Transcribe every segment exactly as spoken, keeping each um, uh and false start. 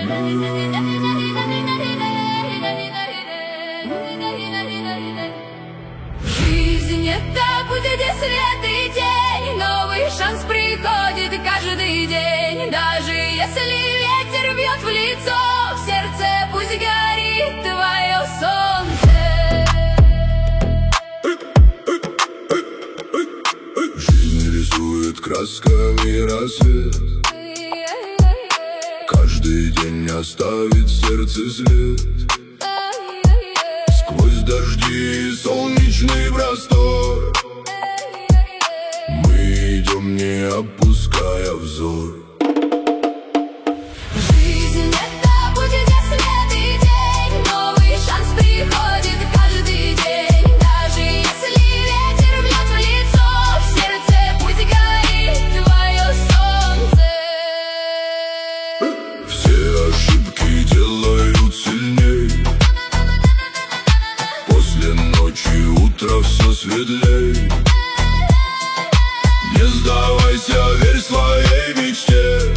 Жизнь — это путь, где свет и тень, новый шанс приходит каждый день. Даже если ветер бьет в лицо, в сердце пусть горит твое солнце. Жизнь рисует красками рассвет, каждый день оставит в сердце след. Сквозь дожди и солнечный простор мы идем, не опуская взор. Жизнь — это путь, где свет и тень, новый шанс приходит каждый день. Даже если ветер бьет в лицо, в сердце пусть горит твое солнце. Все ошибки делают сильней, после ночи утро все светлей. Не сдавайся, верь своей мечте,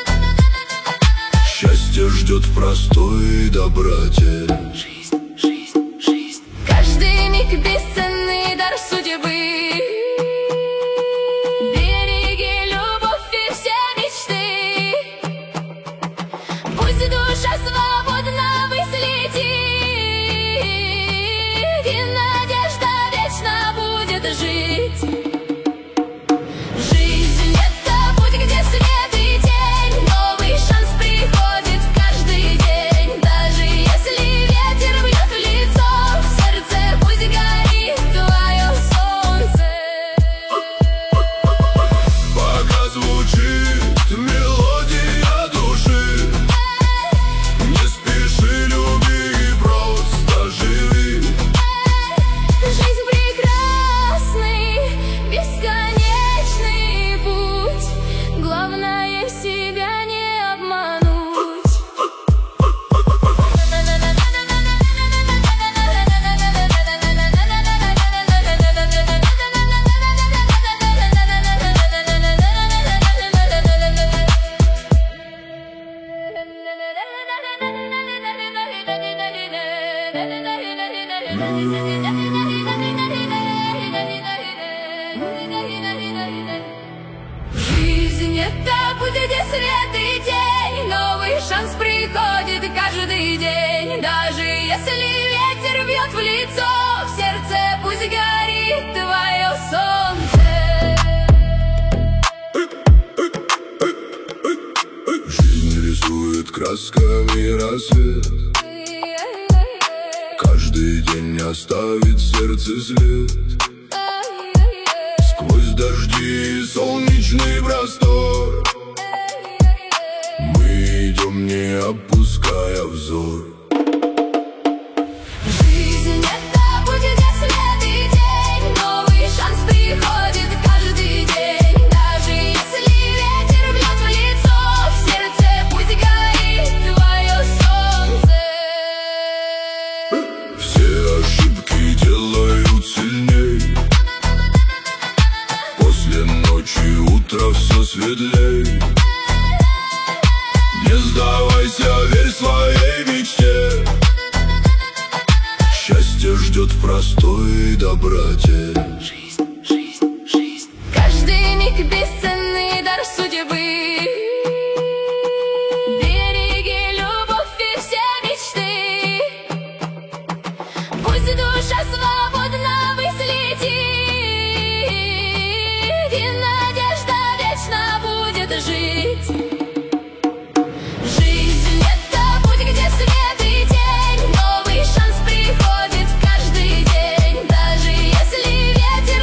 счастье ждет в простой доброте. Жизнь, жизнь, жизнь. Каждый миг бесценный дар судьбы. Береги любовь и все мечты. Пусть душа свободна выследит, и надежда вечно будет жить. Жизнь — это путь, где свет и тень, новый шанс приходит каждый день. Даже если ветер бьет в лицо, в сердце пусть горит твое солнце. Пока звучит мелодия души, не спеши, люби и просто живи. Жизнь — прекрасный, бесконечный путь, главное себя не обмануть. Жизнь — это путь, где свет и тень, новый шанс приходит каждый день. Даже если ветер бьет в лицо, в сердце пусть горит твое солнце. Жизнь рисует красками рассвет, каждый день оставит в сердце след. Сквозь дожди и солнечный простор мы идем, не опуская взор. Жизнь — это путь, где свет и тень, новый шанс приходит каждый день. Даже если ветер бьет в лицо, в сердце пусть горит твое солнце. Все ошибки делают сильней, после ночи утро все светлей. Не сдавайся, верь своей мечте, счастье ждет в простой доброте. Жизнь, жизнь, жизнь. Каждый миг бесценный дар судьбы. Береги любовь и все мечты. Пусть душа свободна выследит, и надежда вечно будет жить. Жизнь — это путь, где свет и тень, новый шанс приходит каждый день. Даже если ветер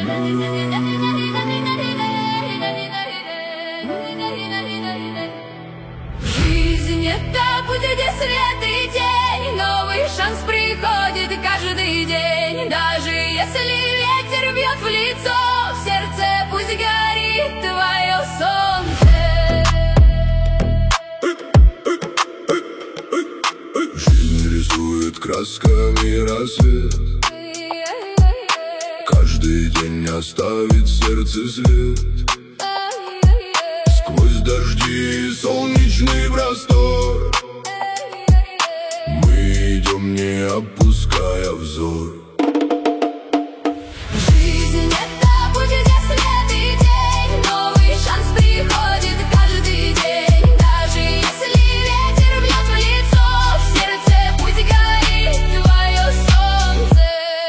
Жизнь — это путь, где свет и тень, новый шанс приходит каждый день. Даже если ветер бьет в лицо, в сердце пусть горит твое солнце. Жизнь рисует красками рассвет, каждый день оставит в сердце след. Сквозь дожди и солнечный простор мы идем, не опуская взор. Жизнь — это путь, где свет и тень, новый шанс приходит каждый день. Даже если ветер бьет в лицо, в сердце пусть горит твое солнце.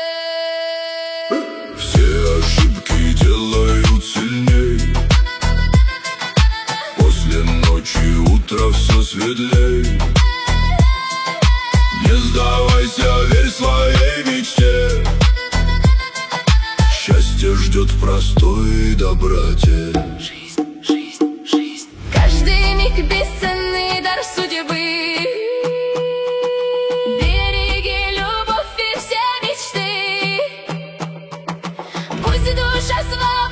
Все ошибки делают сильней, после ночи утро все светлей. Не сдавайся, верь своей мечте, счастье ждет в простой доброте. Жизнь, жизнь, жизнь. Каждый миг бесценный дар судьбы. Береги любовь и все мечты. Пусть душа своя